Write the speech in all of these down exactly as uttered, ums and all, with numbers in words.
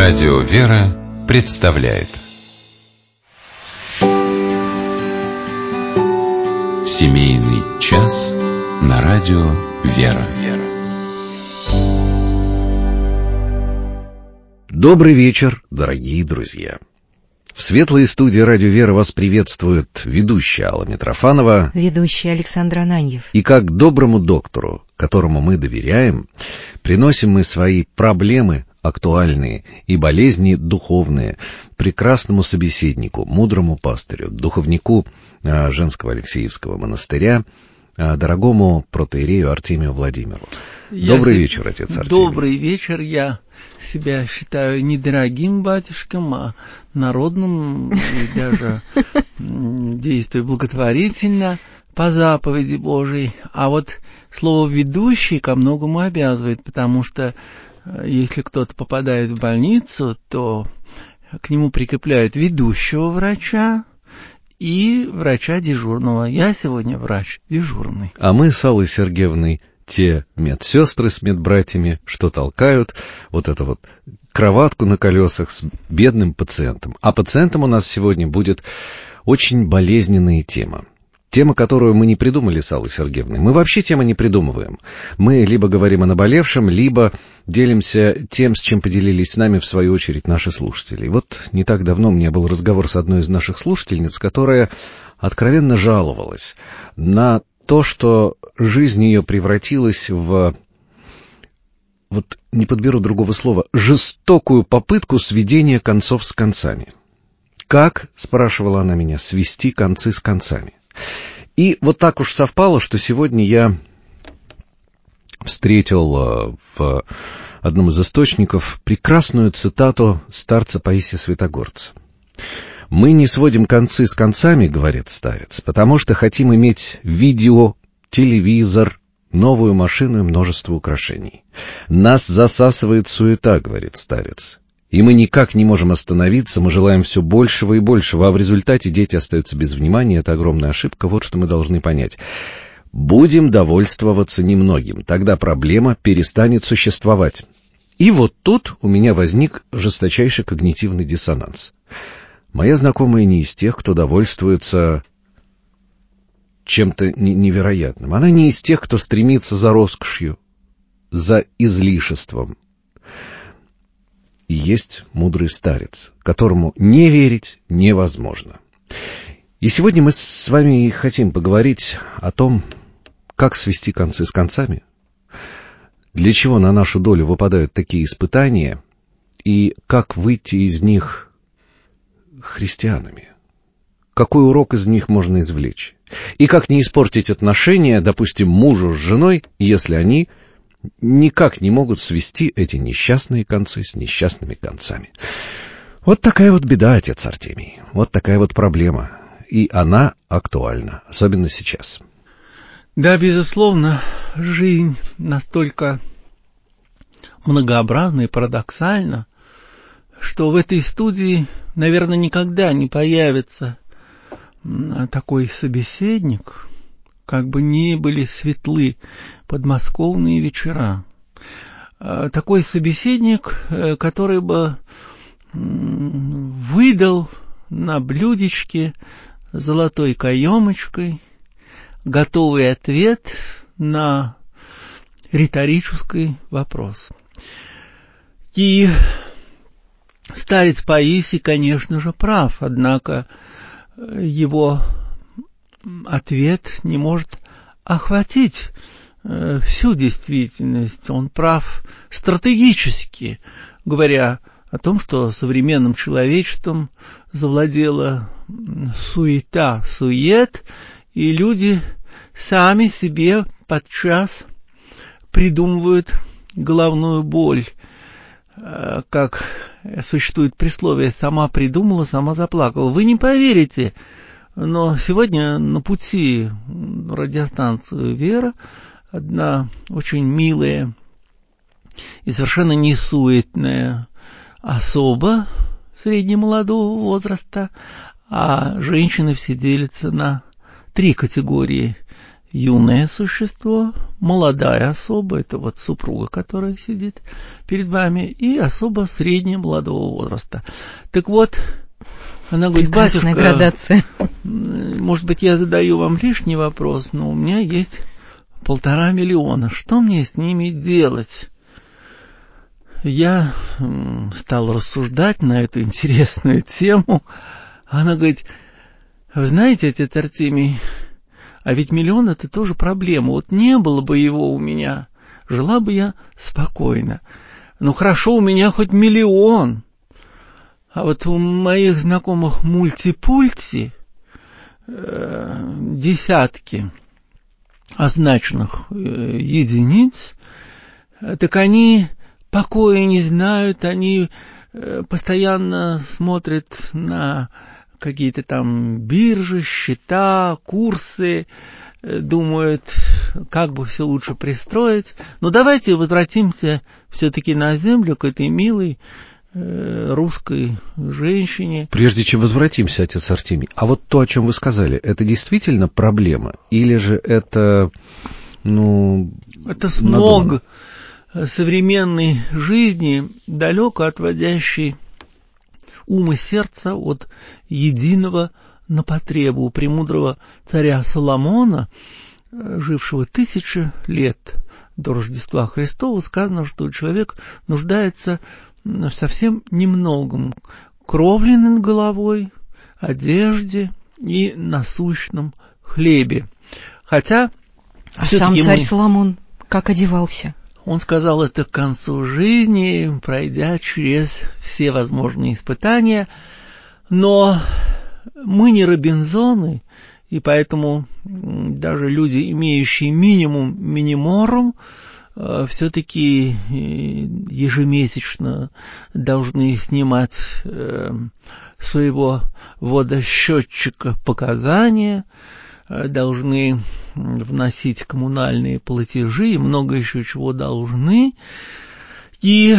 Радио «Вера» представляет Семейный час на радио «Вера». Добрый вечер, дорогие друзья! В светлой студии «Радио Вера» вас приветствует ведущая Алла Митрофанова, ведущий Александр Ананьев. И как доброму доктору, которому мы доверяем, приносим мы свои проблемы актуальные и болезни духовные прекрасному собеседнику, мудрому пастырю, духовнику Женского Алексеевского монастыря, дорогому протоиерею Артемию Владимиру. Я Добрый с... вечер, отец Артемий. Добрый вечер. Я себя считаю не дорогим батюшком, а народным, и даже действую благотворительно по заповеди Божией. А вот слово «ведущий» ко многому обязывает, потому что если кто-то попадает в больницу, то к нему прикрепляют ведущего врача и врача дежурного. Я сегодня врач дежурный. А мы с Аллой Сергеевной те медсестры с медбратьями, что толкают вот эту вот кроватку на колесах с бедным пациентом. А пациентом у нас сегодня будет очень болезненная тема. Тема, которую мы не придумали с Аллой Сергеевной. Мы вообще темы не придумываем. Мы либо говорим о наболевшем, либо делимся тем, с чем поделились с нами, в свою очередь, наши слушатели. И вот не так давно у меня был разговор с одной из наших слушательниц, которая откровенно жаловалась на то, что жизнь ее превратилась в, вот не подберу другого слова, жестокую попытку сведения концов с концами. Как, спрашивала она меня, свести концы с концами? И вот так уж совпало, что сегодня я встретил в одном из источников прекрасную цитату старца Паисия Святогорца. «Мы не сводим концы с концами, — говорит старец, — потому что хотим иметь видео, телевизор, новую машину и множество украшений. Нас засасывает суета, — говорит старец. И мы никак не можем остановиться, мы желаем все большего и большего, а в результате дети остаются без внимания. Это огромная ошибка, вот что мы должны понять. Будем довольствоваться немногим, тогда проблема перестанет существовать». И вот тут у меня возник жесточайший когнитивный диссонанс. Моя знакомая не из тех, кто довольствуется чем-то невероятным. Она не из тех, кто стремится за роскошью, за излишеством. И есть мудрый старец, которому не верить невозможно. И сегодня мы с вами хотим поговорить о том, как свести концы с концами, для чего на нашу долю выпадают такие испытания, и как выйти из них христианами. Какой урок из них можно извлечь? И как не испортить отношения, допустим, мужу с женой, если они никак не могут свести эти несчастные концы с несчастными концами. Вот такая вот беда, отец Артемий. Вот такая вот проблема. И она актуальна, особенно сейчас. Да, безусловно, жизнь настолько многообразна и парадоксальна, что в этой студии, наверное, никогда не появится такой собеседник, как бы ни были светлы подмосковные вечера. Такой собеседник, который бы выдал на блюдечке золотой каемочкой готовый ответ на риторический вопрос. И старец Паисий, конечно же, прав, однако его ответ не может охватить э, всю действительность. Он прав стратегически, говоря о том, что современным человечеством завладела суета, сует, и люди сами себе подчас придумывают головную боль. Э, как существует присловие «сама придумала, сама заплакала». Вы не поверите, но сегодня на пути на радиостанцию «Вера» одна очень милая и совершенно несуетная особа среднемолодого возраста, а женщины все делятся на три категории. юное существо, молодая особа, это вот супруга, которая сидит перед вами, и особа среднего молодого возраста. Так вот, она говорит: прекрасная батюшка, градация. Может быть, я задаю вам лишний вопрос, но у меня есть полтора миллиона. Что мне с ними делать? Я стал рассуждать на эту интересную тему. Она говорит: вы знаете, отец Артемий, а ведь миллион — это тоже проблема. Вот не было бы его у меня, жила бы я спокойно. Ну хорошо, у меня хоть миллион. А вот у моих знакомых мультипульти э, десятки означенных э, единиц, так они покоя не знают, они э, постоянно смотрят на какие-то там биржи, счета, курсы, э, думают, как бы все лучше пристроить. Но давайте возвратимся все-таки на землю к этой милой русской женщине. Прежде чем возвратимся, отец Артемий, а вот то, о чем вы сказали, это действительно проблема? Или же это, ну... Это смог современной жизни, далеко отводящий ум и сердце от единого на потребу. У премудрого царя Соломона, жившего тысячи лет до Рождества Христова, сказано, что человек нуждается совсем немногом: кровли над головой, одежде и насущном хлебе. Хотя... А сам царь мы... Соломон как одевался? Он сказал это к концу жизни, пройдя через все возможные испытания. Но мы не Робинзоны, и поэтому даже люди, имеющие минимум миниморум, все-таки ежемесячно должны снимать своего водосчетчика показания, должны вносить коммунальные платежи и много еще чего должны. И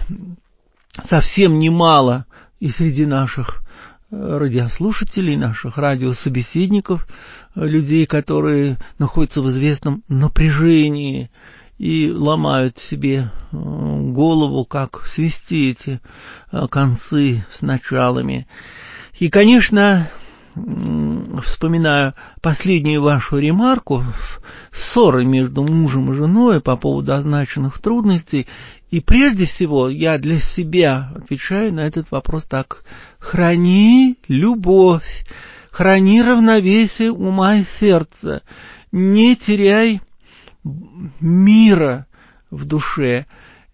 совсем немало и среди наших радиослушателей, наших радиособеседников, людей, которые находятся в известном напряжении и ломают себе голову, как свести эти концы с началами. И, конечно, вспоминаю последнюю вашу ремарку, ссоры между мужем и женой по поводу означенных трудностей. И прежде всего я для себя отвечаю на этот вопрос так: храни любовь, храни равновесие ума и сердца, не теряй мира в душе,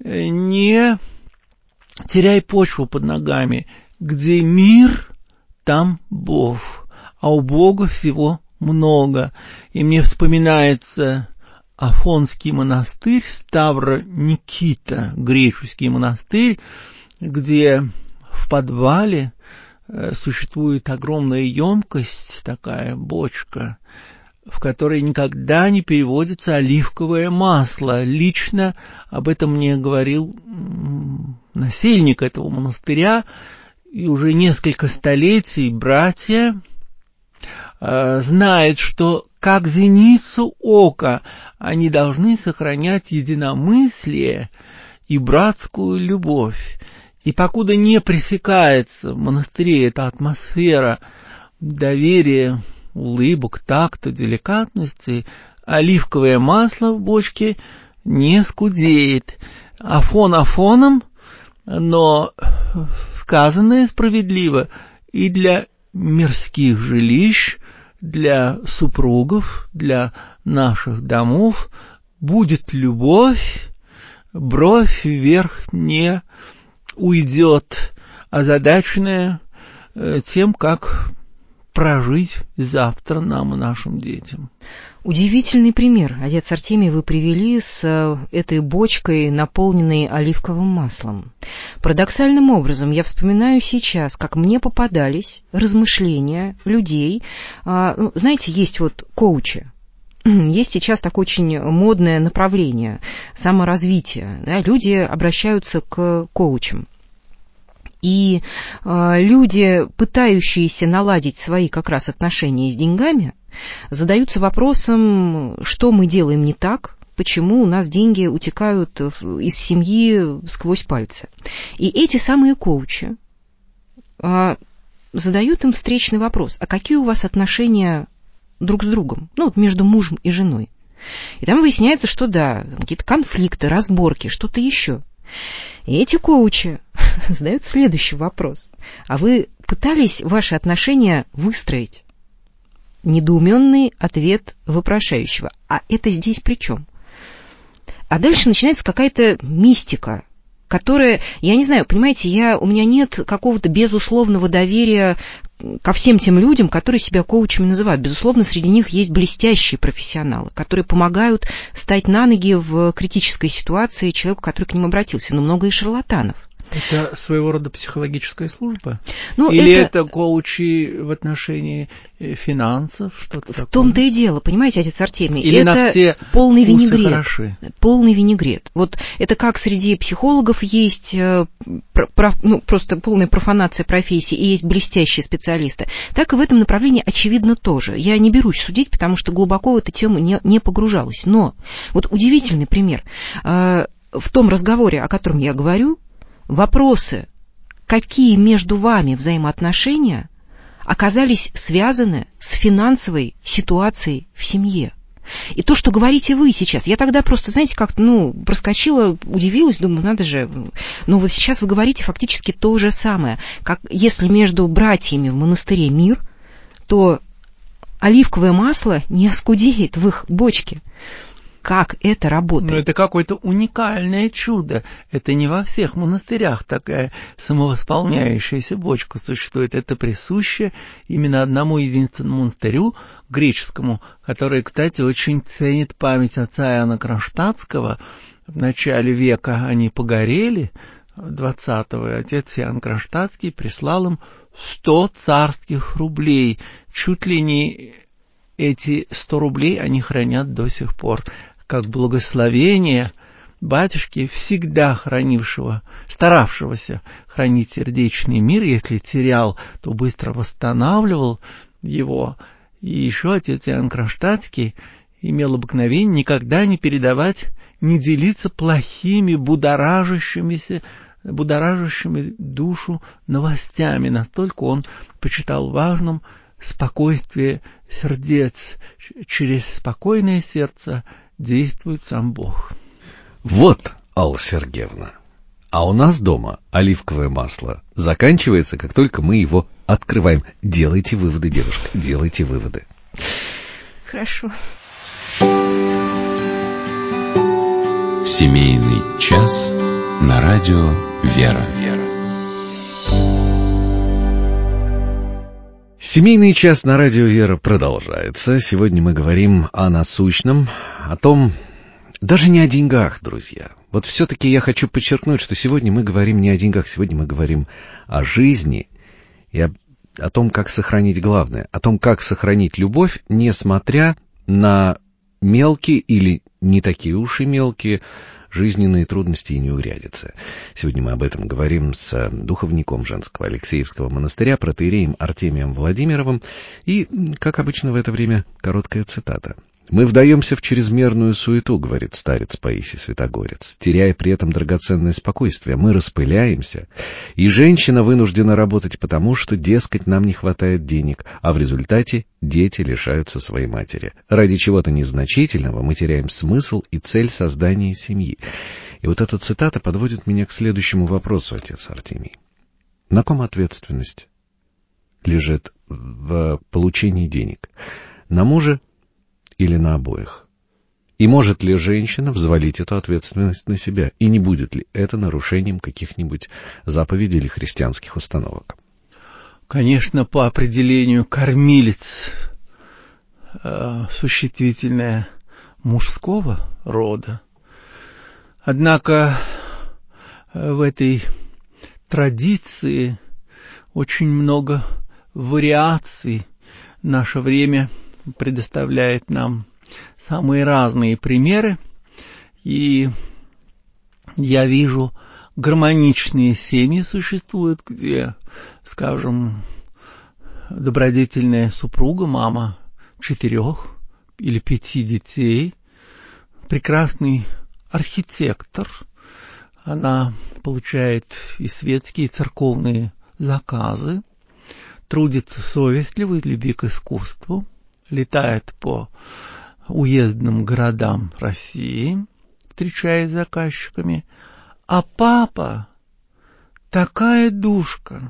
не теряй почву под ногами. Где мир, там Бог, а у Бога всего много. И мне вспоминается Афонский монастырь, Ставро-Никита, греческий монастырь, где в подвале существует огромная емкость, такая бочка, в которой никогда не переводится оливковое масло. Лично об этом мне говорил насельник этого монастыря. И уже несколько столетий братья э, знают, что как зеницу ока они должны сохранять единомыслие и братскую любовь. И покуда не пресекается в монастыре эта атмосфера доверия, улыбок, такта, деликатности, оливковое масло в бочке не скудеет. Афон афоном, но сказанное справедливо и для мирских жилищ, для супругов, для наших домов. Будет любовь, бровь вверх не уйдет, озадаченная тем, как прожить завтра нам и нашим детям. Удивительный пример, отец Артемий, вы привели с этой бочкой, наполненной оливковым маслом. Парадоксальным образом я вспоминаю сейчас, как мне попадались размышления людей. Знаете, есть вот коучи. Есть сейчас такое очень модное направление саморазвития. Да? Люди обращаются к коучам. И э, люди, пытающиеся наладить свои как раз отношения с деньгами, задаются вопросом, что мы делаем не так, почему у нас деньги утекают из семьи сквозь пальцы. И эти самые коучи а, задают им встречный вопрос: а какие у вас отношения друг с другом, ну, вот между мужем и женой? И там выясняется, что да, какие-то конфликты, разборки, что-то еще. И эти коучи задают следующий вопрос: а вы пытались ваши отношения выстроить? Недоуменный ответ вопрошающего: а это здесь при чем? А дальше начинается какая-то мистика, которая, я не знаю, понимаете, я, у меня нет какого-то безусловного доверия ко всем тем людям, которые себя коучами называют. Безусловно, среди них есть блестящие профессионалы, которые помогают стать на ноги в критической ситуации человеку, который к ним обратился. Но много и шарлатанов. Это своего рода психологическая служба? Ну, Или это... это коучи в отношении финансов? Что-то в такое? том-то и дело, понимаете, отец Артемий. Или это на все полный вкусы винегрет. Хороши? Полный винегрет. Вот это как среди психологов есть про, про, ну, просто полная профанация профессии и есть блестящие специалисты, так и в этом направлении, очевидно, тоже. Я не берусь судить, потому что глубоко в эту тему не, не погружалась. Но вот удивительный пример. В том разговоре, о котором я говорю, вопросы, какие между вами взаимоотношения, оказались связаны с финансовой ситуацией в семье. И то, что говорите вы сейчас, я тогда просто, знаете, как-то, ну, проскочила, удивилась, думаю, надо же, но вот сейчас вы говорите фактически то же самое, как если между братьями в монастыре мир, то оливковое масло не оскудеет в их бочке. Как это работает? Ну, это какое-то уникальное чудо. Это не во всех монастырях такая самовосполняющаяся бочка существует. Это присуще именно одному единственному монастырю, греческому, который, кстати, очень ценит память отца Иоанна Кронштадтского. В начале века они погорели, двадцатого, и отец Иоанн Кронштадтский прислал им сто царских рублей. Чуть ли не эти сто рублей они хранят до сих пор, как благословение батюшки, всегда хранившего, старавшегося хранить сердечный мир. Если терял, то быстро восстанавливал его. И еще отец Иоанн Кронштадтский имел обыкновение никогда не передавать, не делиться плохими, будоражащимися, будоражащими душу новостями. Настолько он почитал важным спокойствие сердец. Через спокойное сердце действует сам Бог. Вот, Алла Сергеевна, а у нас дома оливковое масло заканчивается, как только мы его открываем. Делайте выводы, девушка, делайте выводы. Хорошо. Семейный час на радио «Вера». Семейный час на радио «Вера» продолжается. Сегодня мы говорим о насущном, о том, даже не о деньгах, друзья. Вот все-таки я хочу подчеркнуть, что сегодня мы говорим не о деньгах, сегодня мы говорим о жизни и о, о том, как сохранить главное, о том, как сохранить любовь, несмотря на мелкие или не такие уж и мелкие жизненные трудности и неурядицы. Сегодня мы об этом говорим с духовником Женского Алексеевского монастыря, протоиереем Артемием Владимировым. И, как обычно в это время, короткая цитата. «Мы вдаемся в чрезмерную суету, — говорит старец Паисий Святогорец, — теряя при этом драгоценное спокойствие. Мы распыляемся, и женщина вынуждена работать потому, что, дескать, нам не хватает денег, а в результате дети лишаются своей матери. Ради чего-то незначительного мы теряем смысл и цель создания семьи». И вот эта цитата подводит меня к следующему вопросу, отец Артемий. На ком ответственность лежит в получении денег? На муже или на обоих? И может ли женщина взвалить эту ответственность на себя? И не будет ли это нарушением каких-нибудь заповедей или христианских установок? Конечно, по определению кормилец э, существительное мужского рода. Однако э, в этой традиции очень много вариаций. Наше время предоставляет нам самые разные примеры, и я вижу, гармоничные семьи существуют, где, скажем, добродетельная супруга, мама четырех или пяти детей, прекрасный архитектор. Она получает и светские, и церковные заказы, трудится совестливо из любви к искусству, летает по уездным городам России, встречаясь с заказчиками. А папа такая душка.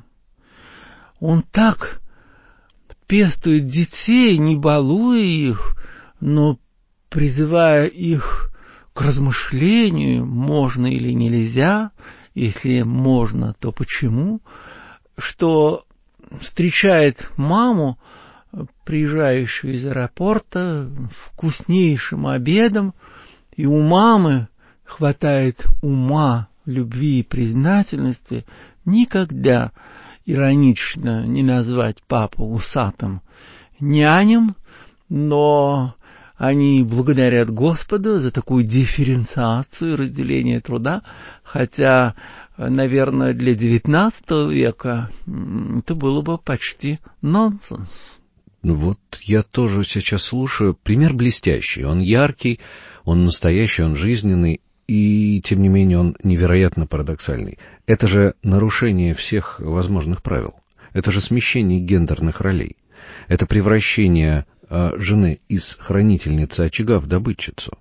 Он так пестует детей, не балуя их, но призывая их к размышлению, можно или нельзя, если можно, то почему, что встречает маму, приезжающую из аэропорта, вкуснейшим обедом, и у мамы хватает ума, любви и признательности никогда иронично не назвать папу усатым няням, но они благодарят Господа за такую дифференциацию и разделение труда, хотя, наверное, для девятнадцатого века это было бы почти нонсенс. Вот я тоже сейчас слушаю. Пример блестящий. Он яркий, он настоящий, он жизненный, и, тем не менее, он невероятно парадоксальный. Это же нарушение всех возможных правил. Это же смещение гендерных ролей. Это превращение э, жены из хранительницы очага в добытчицу.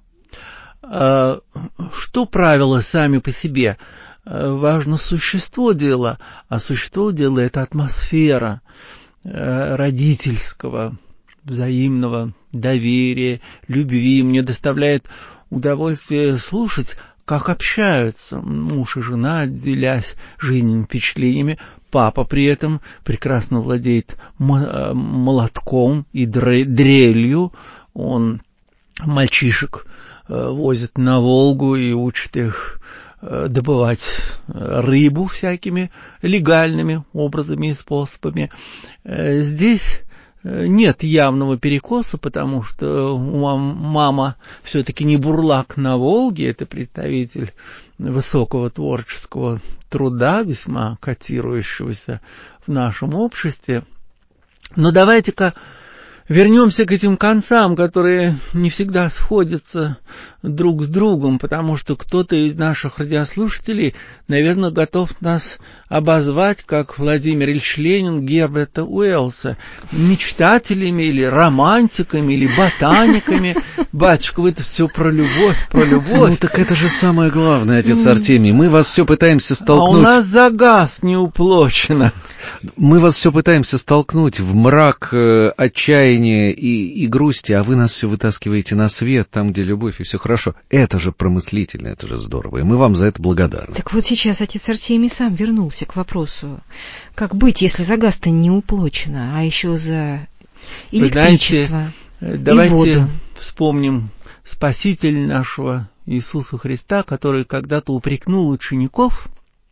А, что правила сами по себе? Важно существо дела, а существо дела — это атмосфера родительского, взаимного доверия, любви. Мне доставляет удовольствие слушать, как общаются муж и жена, делясь жизненными впечатлениями. Папа при этом прекрасно владеет молотком и дрелью. Он мальчишек возит на Волгу и учит их добывать рыбу всякими легальными образами и способами. Здесь нет явного перекоса, потому что мама все-таки не бурлак на Волге, это представитель высокого творческого труда, весьма котирующегося в нашем обществе. Но давайте-ка вернемся к этим концам, которые не всегда сходятся друг с другом, потому что кто-то из наших радиослушателей, наверное, готов нас обозвать, как Владимир Ильич Ленин Герберта Уэллса, мечтателями или романтиками, или ботаниками. Батюшка, вы это все про любовь, про любовь. Ну так это же самое главное, отец Артемий. Мы вас все пытаемся столкнуть. А у нас за газ не уплочено. Мы вас все пытаемся столкнуть в мрак э, отчаяния и, и грусти, а вы нас все вытаскиваете на свет, там, где любовь, и все хорошо. Это же промыслительно, это же здорово, и мы вам за это благодарны. Так вот сейчас отец Артемий сам вернулся к вопросу. Как быть, если за газ-то не уплочено, а еще за электричество, знаете, давайте и воду? Вспомним Спасителя нашего Иисуса Христа, который когда-то упрекнул учеников,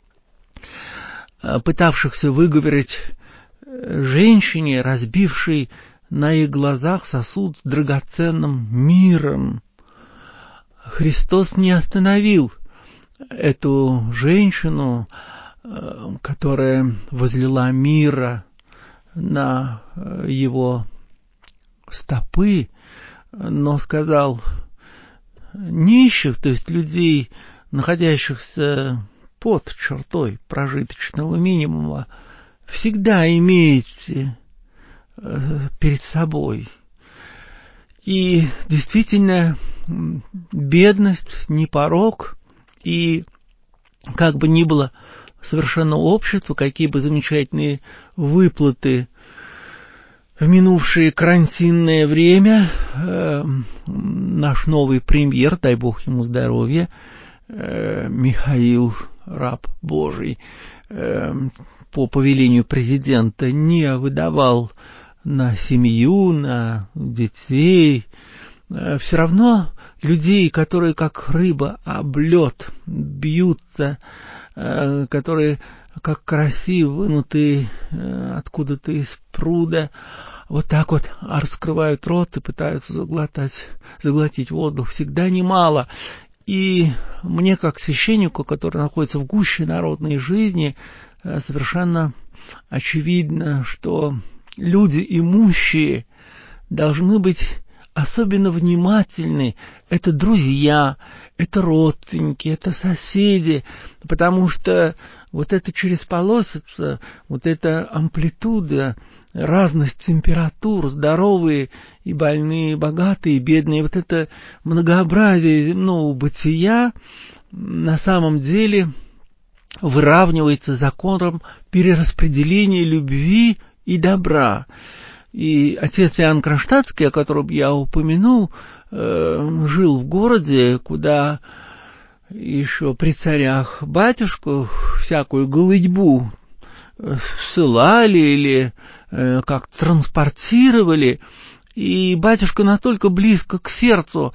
пытавшихся выговорить женщине, разбившей на их глазах сосуд с драгоценным миром. Христос не остановил эту женщину, которая возлила мира на его стопы, но сказал: нищих, то есть людей, находящихся под чертой прожиточного минимума, всегда имеете э, перед собой. И действительно, бедность не порок, и как бы ни было совершенно общество, какие бы замечательные выплаты в минувшее карантинное время, э, наш новый премьер, дай бог ему здоровья, э, Михаил, раб Божий, э, по повелению президента не выдавал на семью, на детей. Э, все равно людей, которые как рыба об лед бьются, э, которые как караси, вынутые э, откуда-то из пруда, вот так вот раскрывают рот и пытаются заглотать, заглотить воздух, всегда немало. И мне, как священнику, который находится в гуще народной жизни, совершенно очевидно, что люди имущие должны быть особенно внимательны. Это друзья, это родственники, это соседи, потому что вот эта чересполосица, вот эта амплитуда, разность температур, здоровые и больные, богатые и бедные, вот это многообразие земного бытия на самом деле выравнивается законом перераспределения любви и добра. И отец Иоанн Кронштадтский, о котором я упомянул, э, жил в городе, куда еще при царях батюшках всякую голыдьбу ссылали или э, как транспортировали. И батюшка настолько близко к сердцу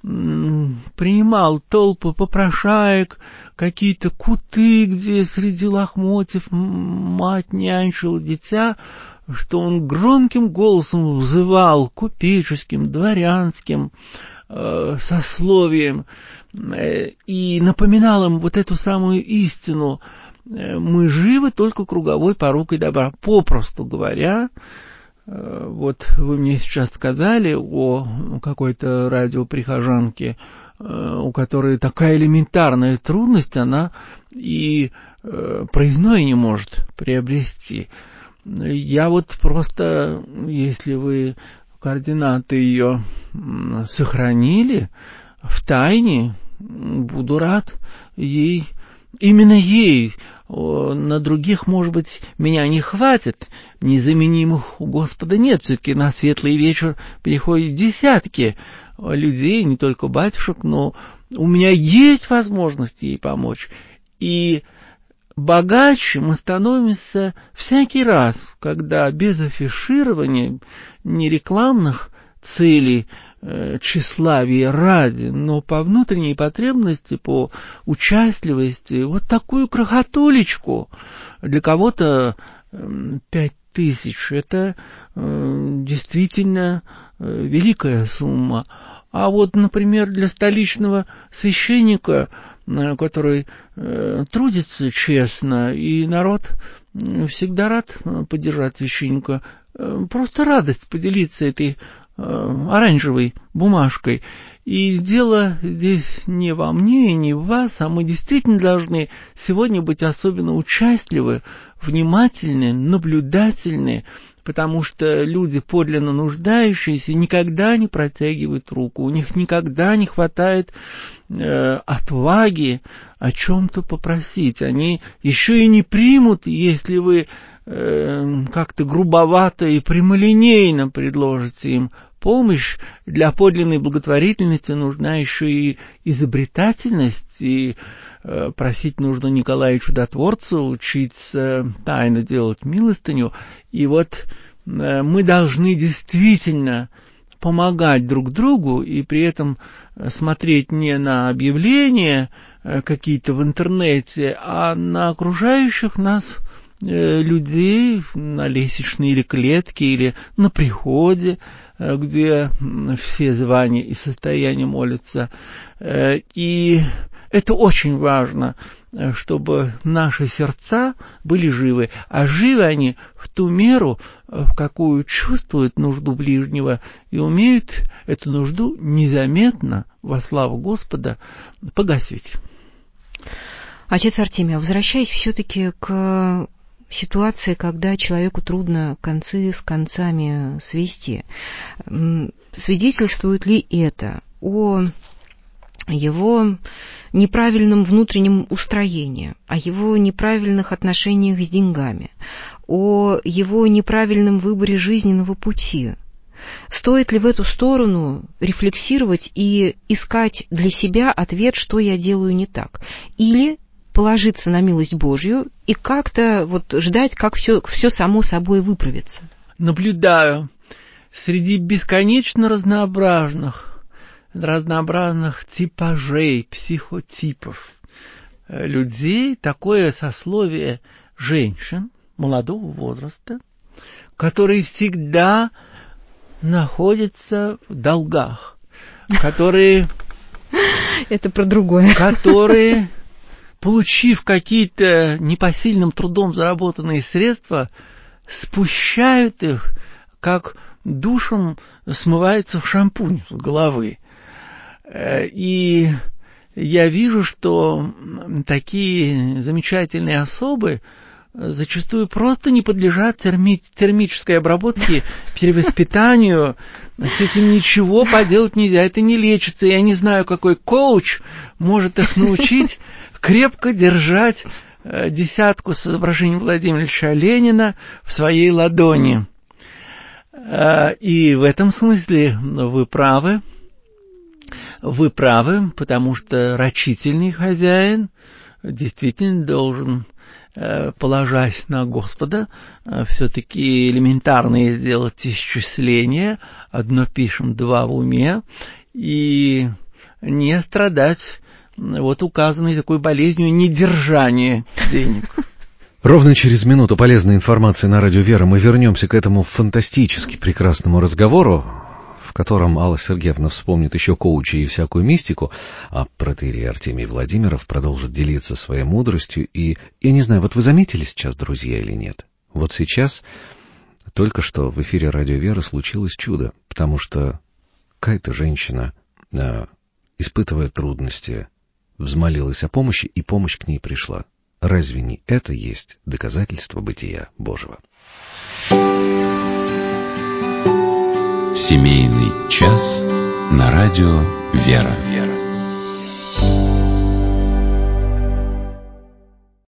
принимал толпы попрошаек, какие-то куты, где среди лохмотьев мать нянчила дитя, что он громким голосом взывал купеческим, дворянским э, сословием э, и напоминал им вот эту самую истину: э, мы живы только круговой порукой добра. Попросту говоря, э, вот вы мне сейчас сказали о какой-то радиоприхожанке, э, у которой такая элементарная трудность, она и э, проездное не может приобрести. Я вот просто, если вы координаты ее сохранили в тайне, буду рад ей, именно ей. На других, может быть, меня не хватит, незаменимых у Господа нет. Все-таки на светлый вечер приходят десятки людей, не только батюшек, но у меня есть возможность ей помочь. И богаче мы становимся всякий раз, когда без афиширования, не рекламных целей, э, тщеславия ради, но по внутренней потребности, по участливости, вот такую крохотулечку, для кого-то э, пять тысяч, это э, действительно э, великая сумма. А вот, например, для столичного священника, который э, трудится честно, и народ всегда рад поддержать священника, э, просто радость поделиться этой э, оранжевой бумажкой. И дело здесь не во мне и не в вас, а мы действительно должны сегодня быть особенно участливы, внимательны, наблюдательны, потому что люди, подлинно нуждающиеся, никогда не протягивают руку, у них никогда не хватает э, отваги о чем-то попросить. Они еще и не примут, если вы э, как-то грубовато и прямолинейно предложите им помощь. Для подлинной благотворительности нужна еще и изобретательность, и э, просить нужно Николая Чудотворца учиться тайно делать милостыню. И вот э, мы должны действительно помогать друг другу, и при этом смотреть не на объявления э, какие-то в интернете, а на окружающих нас э, людей, на лестничной или клетке, или на приходе, где все звания и состояния молятся. И это очень важно, чтобы наши сердца были живы. А живы они в ту меру, в какую чувствуют нужду ближнего и умеют эту нужду незаметно, во славу Господа, погасить. Отец Артемий, возвращаясь все-таки к ситуации, когда человеку трудно концы с концами свести, свидетельствует ли это о его неправильном внутреннем устроении, о его неправильных отношениях с деньгами, о его неправильном выборе жизненного пути? Стоит ли в эту сторону рефлексировать и искать для себя ответ, что я делаю не так? Или положиться на милость Божью и как-то вот ждать, как все, все само собой выправится? Наблюдаю среди бесконечно разнообразных, разнообразных типажей, психотипов людей такое сословие женщин молодого возраста, которые всегда находятся в долгах, которые... Это про другое. Которые... получив какие-то непосильным трудом заработанные средства, спущают их, как душем смывается в шампунь с головы. И я вижу, что такие замечательные особы зачастую просто не подлежат терми- термической обработке, перевоспитанию. С этим ничего поделать нельзя, это не лечится. Я не знаю, какой коуч может их научить крепко держать десятку с изображением Владимира Ильича Ленина в своей ладони. И в этом смысле вы правы. Вы правы, потому что рачительный хозяин действительно должен, положась на Господа, все-таки элементарное сделать исчисление, одно пишем, два в уме, и не страдать вот указанной такой болезнью недержания денег. Ровно через минуту полезной информации на радио «Вера» мы вернемся к этому фантастически прекрасному разговору, в котором Алла Сергеевна вспомнит еще коучи и всякую мистику, а протоиерей Артемий Владимиров продолжит делиться своей мудростью. И, я не знаю, вот вы заметили сейчас, друзья, или нет? Вот сейчас, только что в эфире радио «Вера» случилось чудо, потому что какая-то женщина, э, испытывая трудности, взмолилась о помощи, и помощь к ней пришла. Разве не это есть доказательство бытия Божьего? Семейный час на радио «Вера».